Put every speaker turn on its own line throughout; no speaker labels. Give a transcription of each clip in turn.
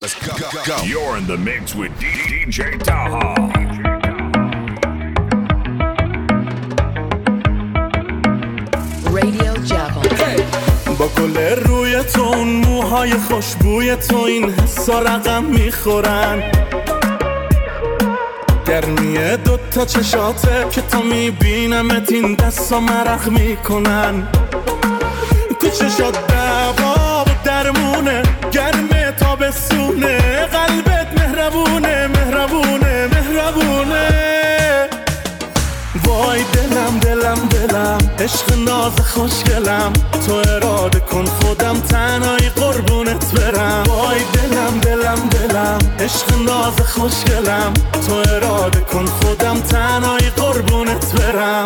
Let's go. You're in the mix with DJ Taha.
Radio Java.
با گل روی تو اون موهای خوشبوی تو این حسا رقم میخورن، گرمیه دوتا چشاته که تا میبینمت این دستا مرق میکنن. تو چشات دباب و درمونه، گرمه تابستونه، قلبت مهربونه مهربونه مهربونه. وای دلم دلم دلم، عشق ناز خوشگلم، تو اراده کن خودم تنهایی قربونت برم. وای دلم دلم دلم، عشق ناز خوشگلم، تو اراده کن خودم تنهایی قربونت برم.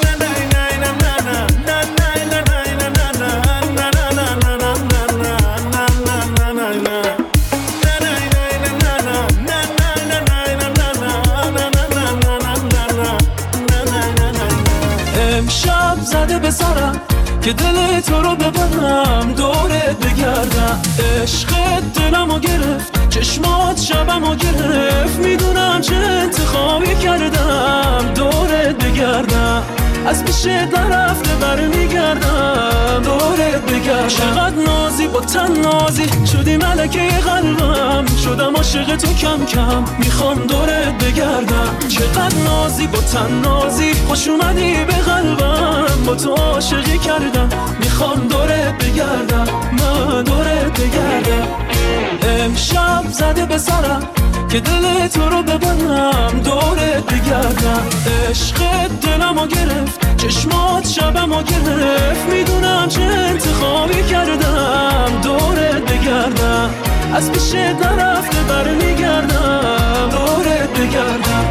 امشب زده بذارم که دل تو رو ببرم، دورت بگردم. عشقت دلمو گرفت، چشمات شبمو گرفت، میدونم چه انتخابی کردم، دورت بگردم. از پیشت نرفته برمیگردم، دورت بگردم. چقدر نازی با تن نازی، شدی ملکه قلبم، شدم عاشق تو کم کم، میخوام دورت بگردم. چقدر نازی با تن نازی، خوش اومدی به قلبم، با تو عاشقی کردم، میخوام دورت بگردم، من دورت بگردم. امشب زده به سرم که دل تو رو ببرم، دورت بگردم. عشقت دلمو گرفت، چشمات شبمو گرفت، میدونم چه انتخابی کردم، دورت بگردم. از پیشت نرفته برمیگردم، دورت بگردم.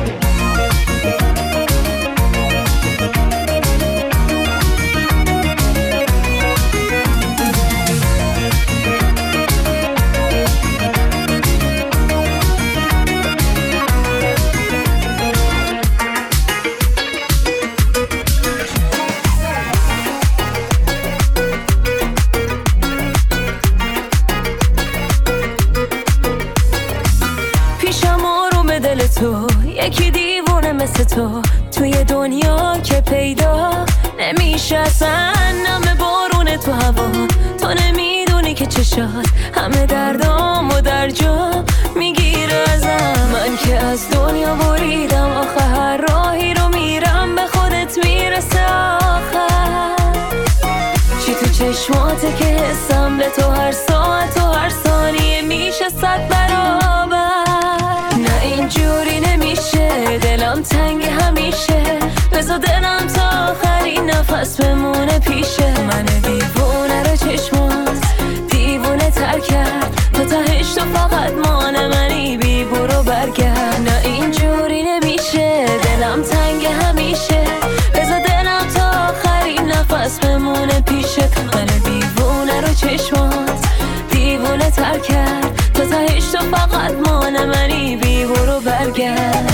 تو یکی دیوونه مثل تو توی دنیا که پیدا نمیشه اصلا، نم بارون تو هوا، تو نمیدونی که چشات همه دردام و در جا میگیره ازم. من که از دنیا بریدم، آخه هر راهی رو میرم به خودت میرسه آخر. چی تو چشماته که حسم به تو هر ساعت و هر ثانیه میشه 100 برابر. نه اینجوری نمیشه، دلم تنگ همیشه، بذار دلم تا آخرین نفس بمونه پیشه. من دیوونه رو چشمات دیوونه تر کرد، تا تهش تو فقط مانه منی، بی برو برگرد. نه اینجوری نمیشه، دلم تنگ همیشه، بذار دلم تا آخرین نفس بمونه پیشه. من دیوونه رو چشمات دیوونه تر کرد، تا تهش تو فقط مانه منی، بی برو برگرد.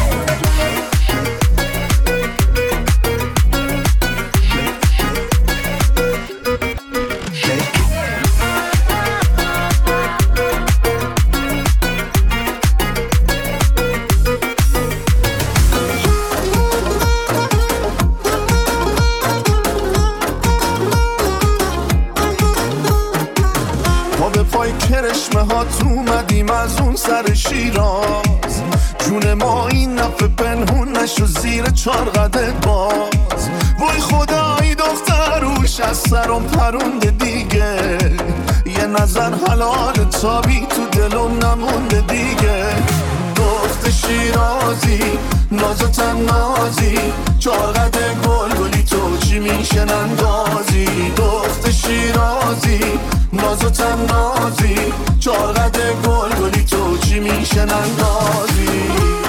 ما به پای کرشمه ها تو اومدیم از اون سر شیراز، جون ما این نفع پنهون نشو زیر 4 قدت باز. وای خدایی دختروش از سرم پرونده دیگه، یه نظر حلال تابی تو دلم نمونده دیگه. دخت شیرازی ناز و تنازی، 4 قد گلگلی تو چی میشن اندازی. دخت شیرازی ناز و تنازی، 4 قد گلگلی تو چی میشن اندازی.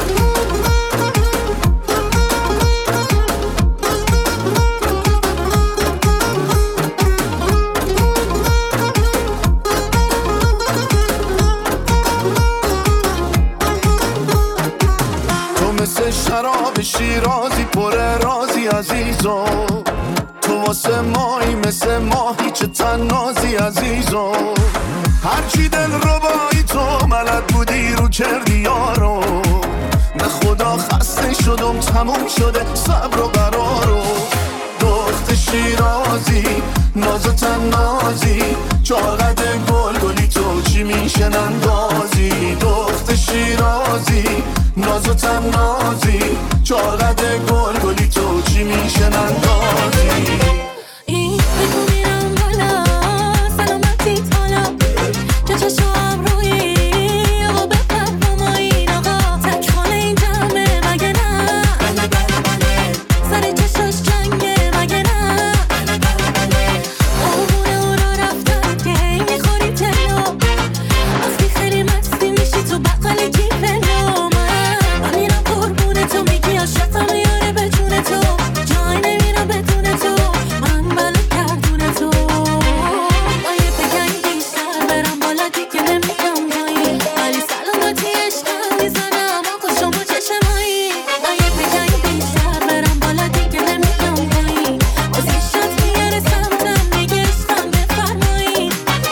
تو مثل شراب شیرازی پر رازی عزیزو، تو واسه مایی مثل ماهی چه تنازی عزیزو. هرچی دل ربایی تو ملد بود کردی یارو. نه خدا خسته شدم تموم شده صبر و قرارو. دخت شیرازی ناز و تنازی چاقد گل گلی تو چی میشن اندازی. دخت شیرازی ناز و تنازی چاقد گل گلی تو چی میشن اندازی.
این بگو میرم بالا سلامتی تالا که چشم روی آقا بپر با این آقا تک خانه این جمعه مگه نه سر چشاش جنگه مگه نه آمونه او رو رفتن که این میخوری تلو وقتی خیلی مستی میشی تو بقل کیفلو. من میرم قربونه تو میگی عاشقم میاره به جون تو جای نمیرم بدون تو من بله کردونه تو. من یه بگنگ بیشتر برم بالا دیگه نمیگم جایی ولی سلامتی عشقم میزنم آقا شما چشمایی. من یه بگنگ بیشتر برم بالا دیگه نمیگم جایی بازی شد میاره سمتم میگه عشقم بفرمایی.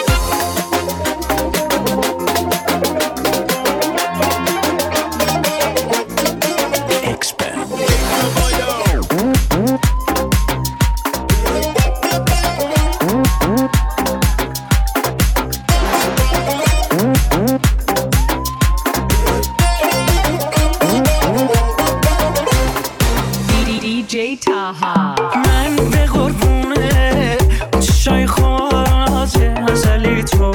DJ Taha.
من به قربونه چشای خوراز ازلی تو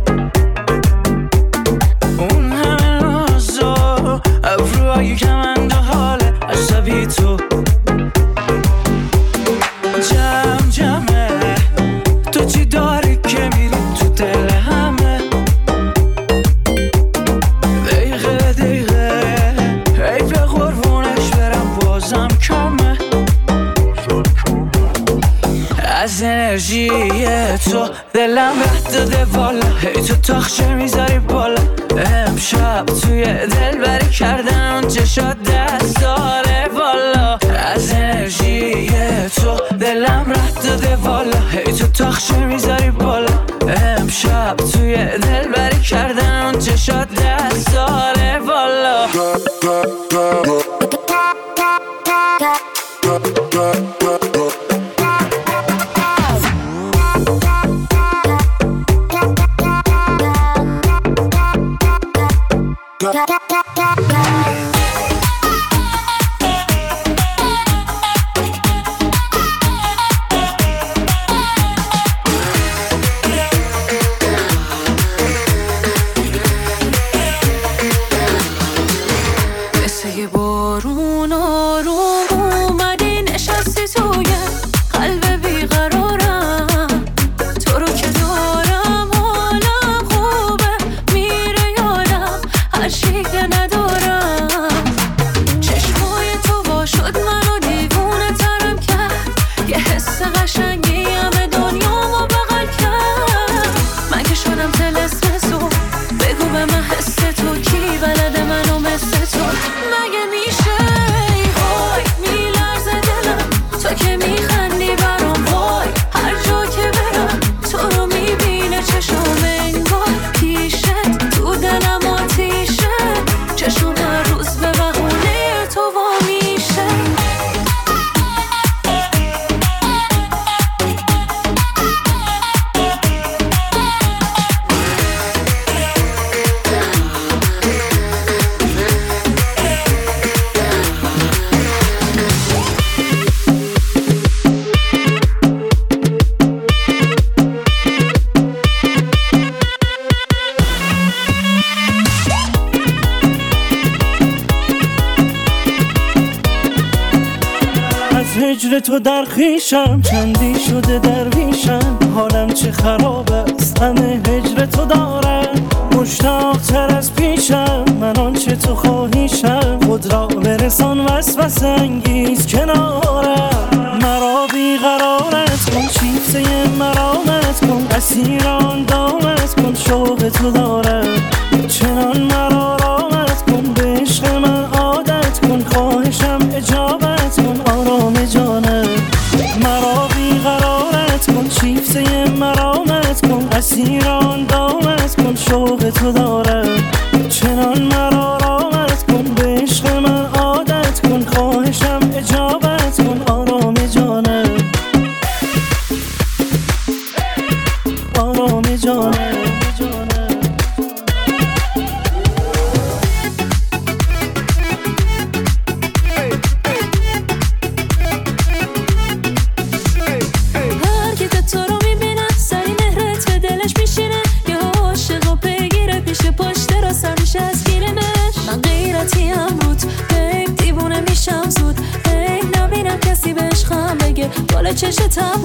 اون همه نازا ابروهای کمند و حال عصبی تو جمع جمعه تو چی داری که میری تو دل همه دقیقه دقیقه ای به قربونش برم بازم کمه از انرژی تو دلم رد داده والا هی تو تاخچه میذاری بالا امشب توی دل بری کردن چشات دست داره بالا از انرژی تو دلم رد داده والا هی تو تاخچه میذاری بالا امشب توی دل بری کردن چشات دست داره بالا.
مثل یه بارون آروم اومدی نشستی توی قلب بیقرارم تو رو که دارم حالم خوبه میره یادم هر چی که ندارم. چشمای تو وا شد منو دیوونه ترم کرد یه حس قشنگی همه دنیامو بغل کرد. من که شدم طلسم تو بگو به من حس تو کی بلده منو مثل تو مگه میشه وای میلرزه دلم تو که میخندی برام وای هر جا که برم تو رو میبینه چشم انگار پیشت تو دلم آتیشه چشم هر روز به بهونه تو وا میشه.
از هجر تو در خویشم چندی شده درویشم حالم چه خراب است همه هجر تو دارم مشتاق تر از پیشم من آنچه تو خواهیشم خود را برسان وسوسه انگیز کنارم مرا بیقرارت کن چیفته مرامت کن اسیر آن دامت کن شوق تو دارم چنان مرا رامت کن به عشق من عادت کن خواهشم اجابت کن آرام جانم مرا بیقرارت کن چیفته مرامت کن اسیر آن دامت کن شوق تو دارم چنان
گل چشتم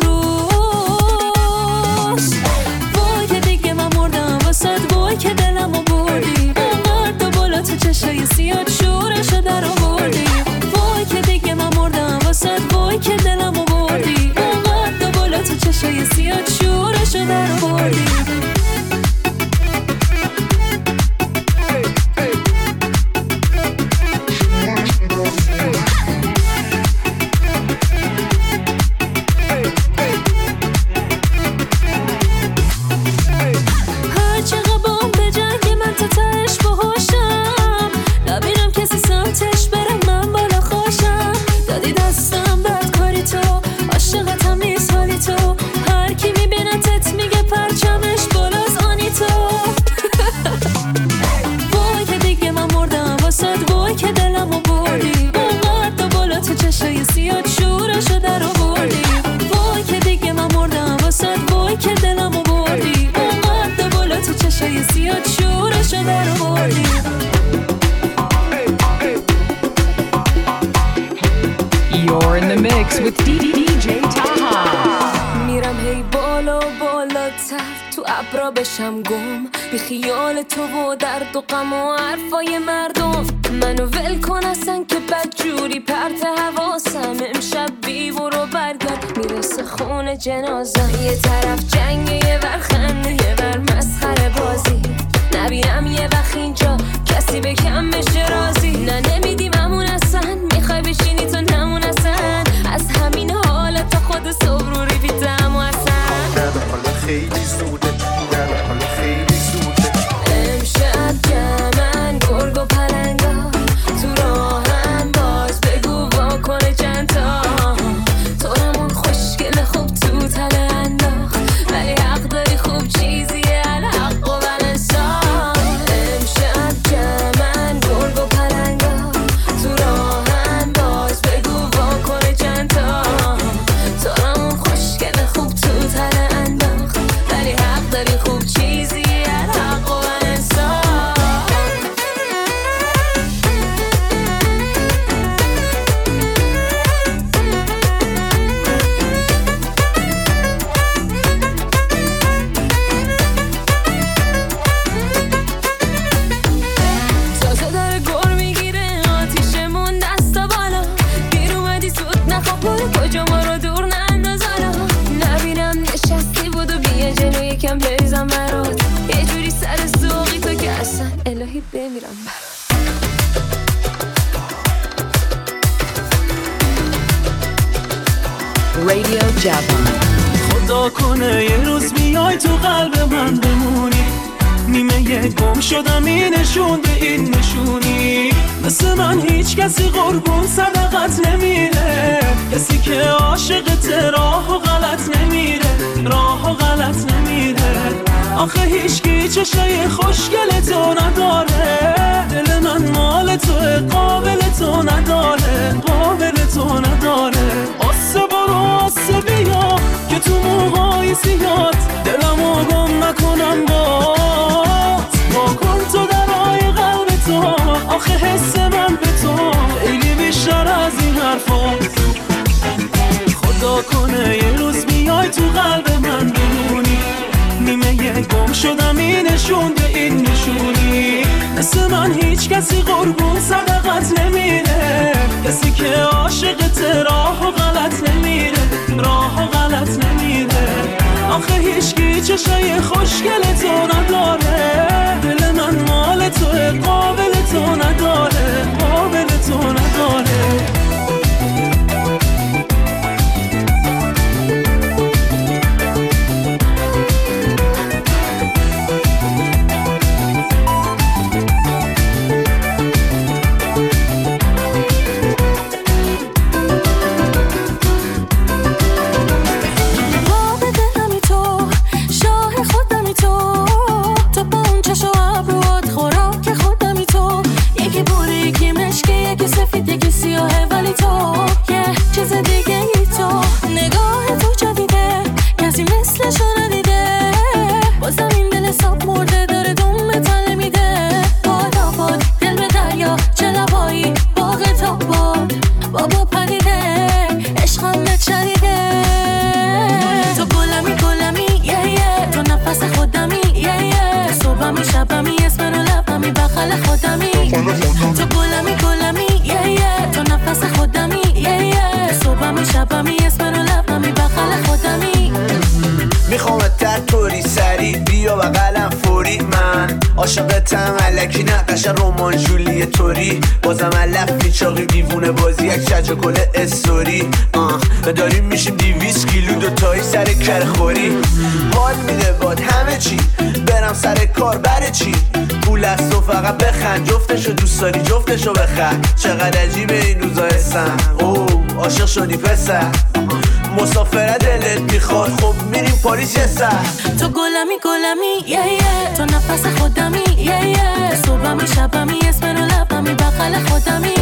روست. وای که دیگه من مردم واسد، وای که دلمو بردی اونقدر بالا تو چشای سیاد شورشو در آوردی. وای که دیگه من مردم واسد، وای که دلمو بردی اونقدر بالا تو چشای سیاد شورشو در آوردی.
You're in the mix with DJ Taha.
میرم هی بالا بالاتر تو ابرا بشم گم، بی خیال تو و درد و غم و حرفای مردم. منو ول کن اصلا که بدجوری پرت حواسم، امشب بی برو برگرد میرسه خون جنازم. یه طرف جنگه یه ور خنده یه ور مسخره بازی، نبینم یه وقت اینجا کسی به کم بشه راضی. نه نمیدیم همون اصلا، میخوای بشینی تو نمون اصلا، از همین حالت خود صبح رو ریویدم و اصلا
حالا خیلی زوده، حالا خیلی زوده.
امشب جمعن گرگ و پلنگا تو راهن، باز بگو واکنه چند تا تو همون خوشگل خوب تو تله انداخت، ولی حق داری خوب چیزیه الحق و بلنسان. امشب جمعن گرگ و پلنگا تو راهن، باز بگو واکنه چند تا تو همون خوشگل خوب تو تله انداخت، ولی حق داری خوب چیزیه الحق و بلنسان. تازه داره گر میگیره آتیشمون دستا بالا، دیر اومدی زود نخواب برو کجا ما رو دور ننداز حالا. نبینم نشستی بود و بیا جلو یکم بریزم برات، یه جوری سر سوقی تو که اصلا الهی بمیرم برات.
Radio Javan.
خدا کنه یه روز بیای تو قلب من بمونی، نیمه یک گم شدم این نشون به این نشونی. مثل من هیچ کسی قربون صدقت نمیره، کسی که عاشقت راه و غلط نمیره، راه و غلط نمیره. آخه هیچکی چشای خوشگل تو نداره، دل من مال تو قابل تو نداره، قابل تو نداره. آسه برو آسه بیا که تو موهای زیاد دلمو گم نکنم با کن تو درای قلب تو. آخه حس من به تو خیلی بیشتر از این حرفات. خدا کنه یه روز بیای تو قلب من بمونی، نیمه یک گم شدم این نشون به این نشونی. مثل من هیچ کسی قربون صدقت نمیره، کسی که عاشقت راه و غلط نمیره، راه و غلط نمیره. آخه هیچکی چشای خوشگل تو نداره، دل من مال تو قابل تو نداره، قابل تو نداره.
شاه خودمی تو با اون چشم ابروات خوراک بغل خودمی تو گلمی تو نفس خودمی صبحمی شبمی اسم رو لبمی بغل خودمی
میخوامت در طوری سری بیا بغلم فوری من عاشقتم الکی نقش رمان جولی توری بازم علف پیچاقی دیوونه بازی یک شج گل استوری داریم میشیم 200 کیلو دوتایی سر کرخوری حال میده باد همه چی برم سر کار بره چی پول است و فقط بخند جفتشو دوست داری جفتشو بخند چقدر عجیبه این روزا حسن عاشق شدی پسر مسافره دلت میخواد خب میریم پاریس یه سر
تو گلمی تو نفس خودمی صبحمی شبمی اسم رو لبمی بغل خودمی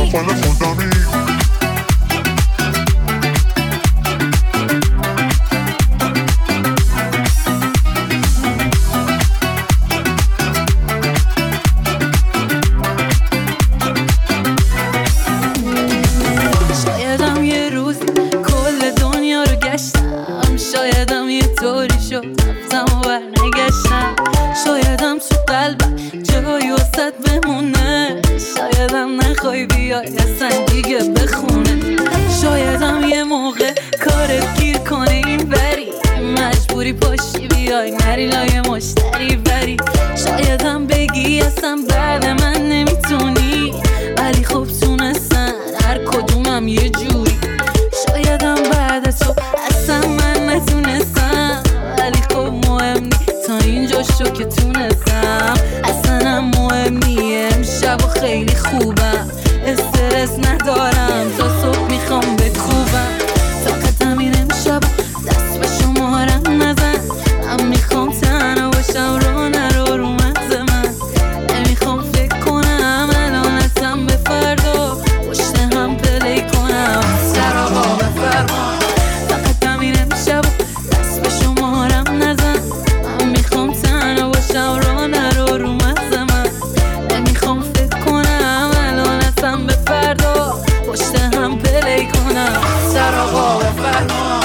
شایدم یه روز کل دنیا رو گشتم شایدم یه طوری شد رفتم و برنگشتم شایدم تو قلبم جایی وسط بمونه شایدم نخوای بیای اصلا دیگه بخونه شایدم یه موقع کارت گیر کنه این بری مجبوری پاشی بیای نری لای مشتری بری شایدم بگی اصلا بعد من نمیتونی ولی خب تونستن هر کدومم یه جوری شایدم بعد تو اصلا من نتونستم ولی خب مهم نی تا اینجا شو که تونستم اصلا مهم نی امشب و خیلی خوبم استرس ندارم تا صبح میخوام بکوبم فقط همین امشب دست به شمارم نزن من میخوام تنها باشم رو نرو رو مغز من نمیخوام فکر کنم الان اصلا به فردا پشت هم پلی کنم سر آقا بفرما فقط همین امشب دست به شمارم نزن من میخوام تنها باشم رو نرو رو مغز من نمیخوام فکر کنم الان اصلا به فردا پشت هم پلی کنم سر آقا بفرما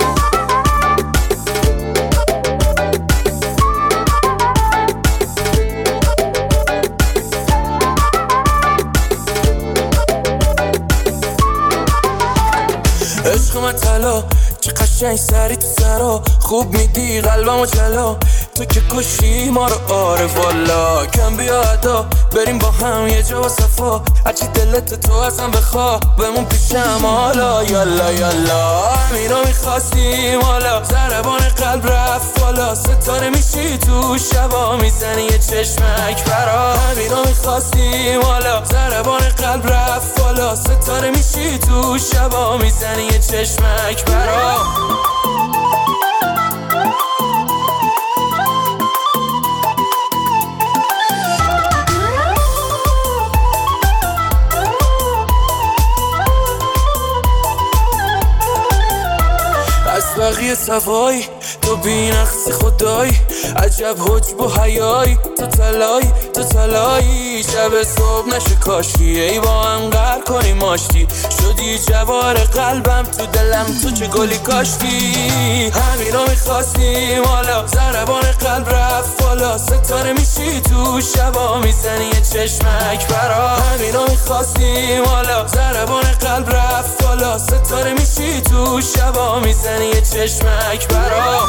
عشق من طلا چه قشنگ سری تو سرا خوب میدی قلبمو جلا تو که کشی ما رو آره والا کم بیا عدا بریم با هم یه جا با صفا هرچی دلت تو ازم بخوا بمون پیشم حالا یالا یالا همینا میخواستیم حالا ضربان قلب رفت بالا ستاره میشی تو شبا میزنی یه چشمک برا همینا میخواستیم حالا ضربان قلب رفت بالا ستاره میشی تو شبا میزنی یه چشمک برا بقیه صفایی تو بینقصی خدایی عجب حجب و حیایی تو تلایی شب صبح نشه کاشی ای با هم قهر کنی ماشتی شدی جوار قلبم تو دلم تو چه گلی کاشتی همینا میخواستیم حالا ضربان قلب رفت بالا ستاره میشی تو شبا میزنی یه چشمک برا همینا میخواستیم حالا ضربان قلب رفت بالا ستاره میشی تو شبا میزنی یه چشمک برا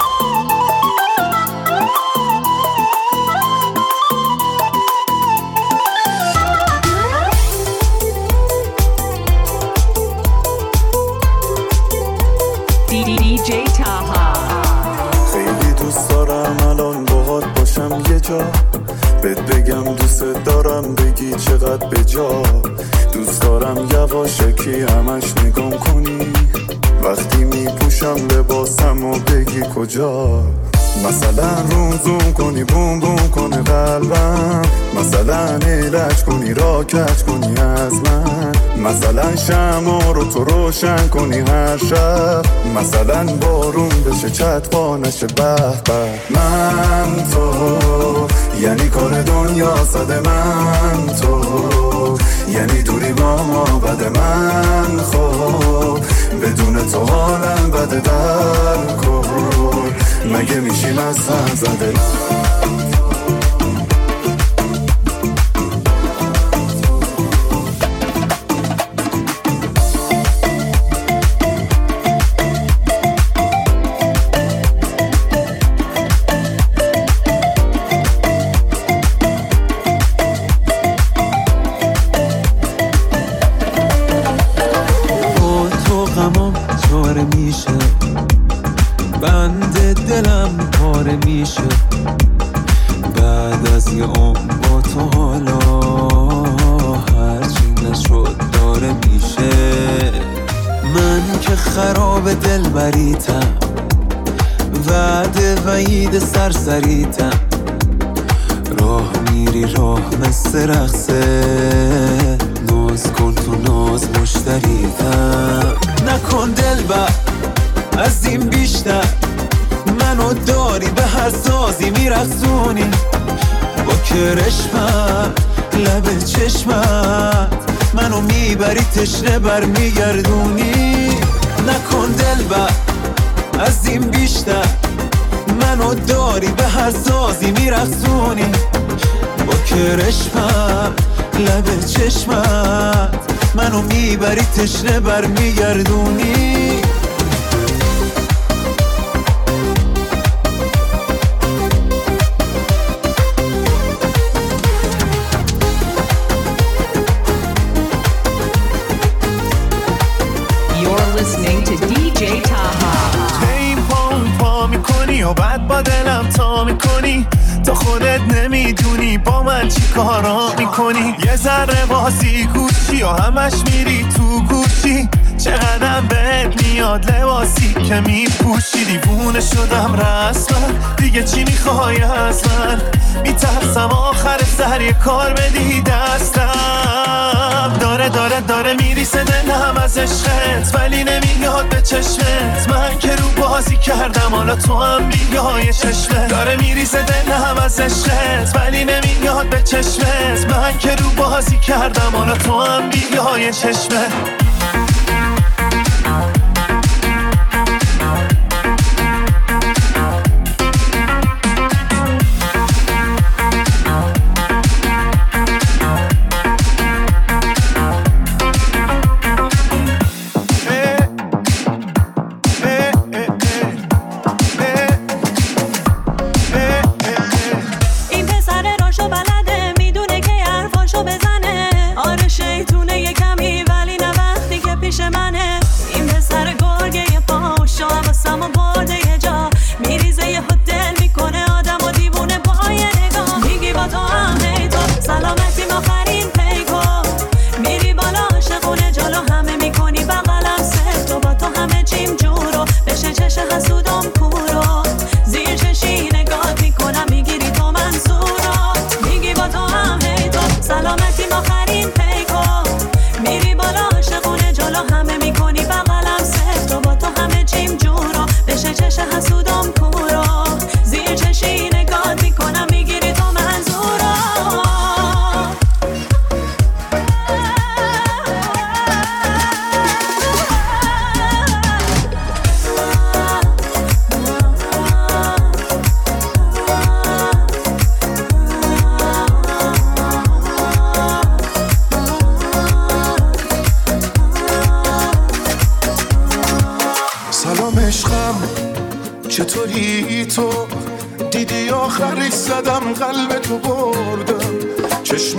DJ Taha
خیلی دوست دارم الان باهات باشم یه جا بهت بگم دوست دارم بگی چقدر به جا دوست دارم یواشکی همش نگام کنی وقتی میپوشم لباسم و بگی کجا مثلا روم زوم کنی بوم بوم کنه قلبم مثلا ایلج کنی راکت کنی از من مثلا شمع رو تو روشن کنی هر شب مثلا بارون بشه چتپا نشه به به من تو یعنی کار دنیا صد من تو یعنی دوری با ما بده من خب بدون تو حالم بده در کن مگه میشیم از هم زده
سریتم، وعده وعید سرسریتم. راه میری راه مثل رقصه، ناز کن تو ناز مشتریتم. نکن دلبر از این بیشتر، منو داری به هر سازی میرقصونی. با کرشمت لب چشمت منو میبری تشنه بر میگردونی. نکن دلبر از این بیشتر، منو داری به هر سازی میرقصونی. با کرشمت لب چشمت منو میبری تشنه بر میگردونی.
Listening to DJ Taha.
این پا میکنی و بعد با دلم تا میکنی، تا خودت نمیدونی با من چی کارا میکنی. یه ذره بازی گوشی و همش میری تو گوشی، چقدرم بهت میاد لباسی که میپوشی. دیوونه شدم رسما، دیگه چی میخوای از من؟ میترسم آخر سر یه کار بدی دستم. داره میریسه دلم از عشقت، ولی نمیاد به چشمت. من که رو بازی کردم حالا تو هم بیای چشمت. داره میریسه دلم از عشقت، ولی نمیاد به چشمت. من که رو بازی کردم حالا تو هم بیای چشمت. چطوری تو دیدی آخرش زدم قلب تو بردم. چشم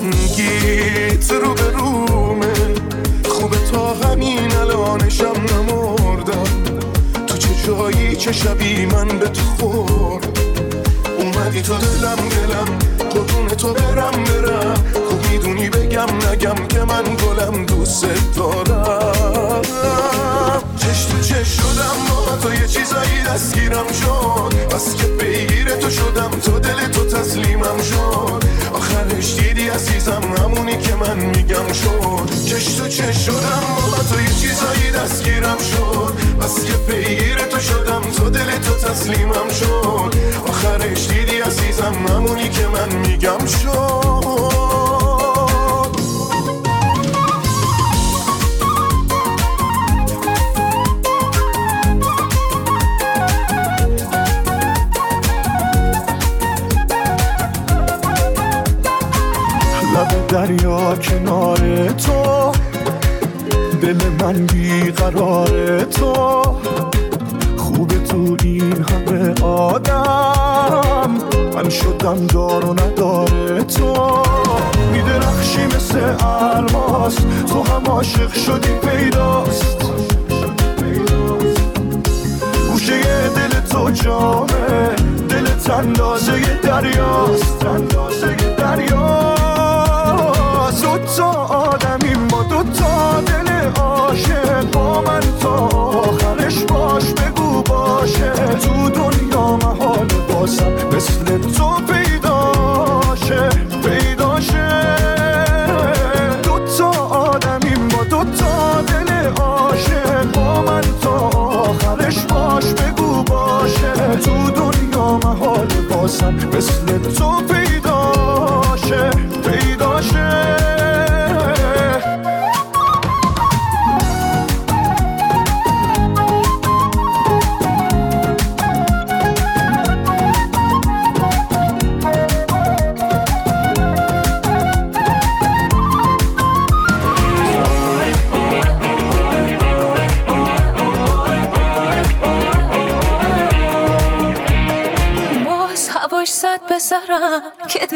رنگیت رو به رومه، خوبه تا همین الانشم نمردم. تو چه جایی چه شبی من به تو خورد، اومدی تو دلم قربون تو برم. خوب میدونی بگم نگم که من گلم دوست دارم. چش تو چش شدم با تو یه چیزایی دستگیرم شد، بس که پیگیر تو شدم تو دل تو تسلیمم شد. آخرش دیدی عزیزم همونی که من میگم شد. چش تو چش شدم با تو یه چیزایی دستگیرم شد، بس که پیگیر تو شدم تو دل تو تسلیمم شد. آخرش دیدی عزیزم همونی که من میگم شد.
لب دریا کنار تو، دل من بیقرار تو. خوبه تو این همه آدم، من شدم دار و نداره تو. میدرخشی مثل الماس، تو هم عاشق شدی پیداست. گوشه دل تو جامه، دلت اندازه دریاست. دوتا آدمی ما، دوتا دل عاشق، با من تا آخرش باش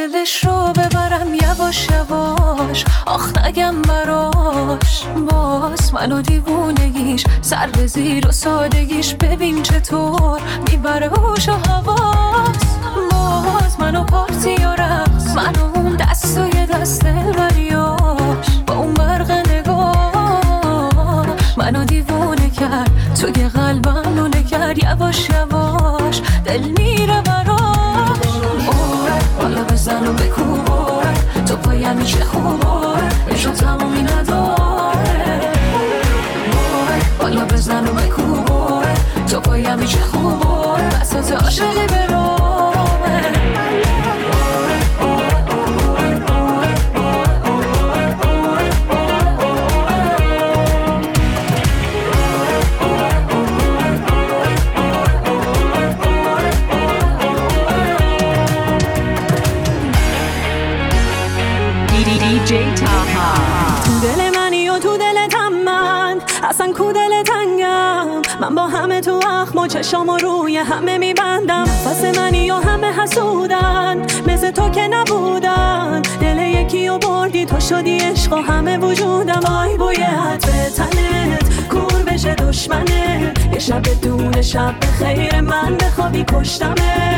دلش رو ببرم یواش یواش، آخ نگم براش. باز منو دیوونگیش سر به زیر و سادگیش، ببین چطور میبره هوش و حواس. باز منو پارتی و رقص، منو اون دستای دست دلبریاش، با اون برق نگاه منو دیوونه کرد، توی قلبم لونه کرد. یواش یواش دل میره براش. بالا بزن و بکوباره، تو پایم میشه خوباره، بشو تمومی نداره. بالا بزن و بکوباره، تو پایم میشه خوباره، بسات عاشقی برامه.
DJ Taha.
تو دل منی و تو دلتم من، اصلا کو دل تنگم. من با همه تو اخم و چشام و روی همه میبندم. نفس منی و همه حسودن، مثل تو که نبودن. دل یکی و بردی تو شدی عشق و همه وجودم. آی بوی عطر تنت کور بشه دشمنه، یه شب بدون شب بخیر من بخوابی کشتمت.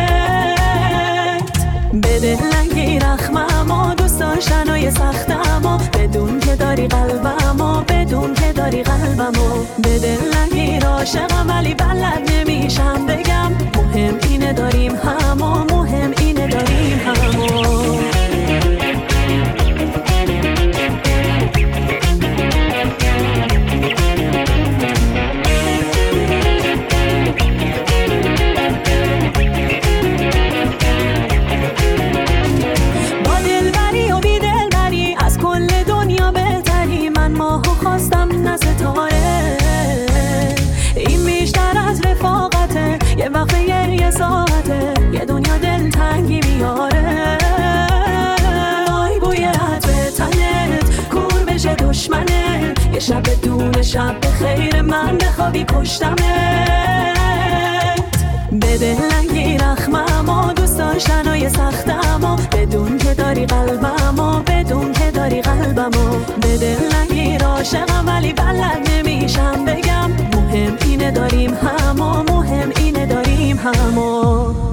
بده لنگی رخمم و دوست داشتنای سختم و بدون که داری قلبم و بدون که داری قلبم و بده لنگی عاشقم ولی بلد نمیشم بگم. مهم اینه داریم هم و مهم اینه داریم هم و یه وقت یه ساعته یه دنیا دل تنگی میاره. آی بوی عطر تنت کور بشه دشمنه، یه شب بدون شب بخیر من بخوابی کشتمت. بده لنگی رخمم و دوست داشتنای سختم و بدون که داری قلبم و بدون که داری قلبم و بده لنگی عاشقم ولی بلد نمیشم بگم. مهم اینه داریم هم و مهم اینه داریم هم و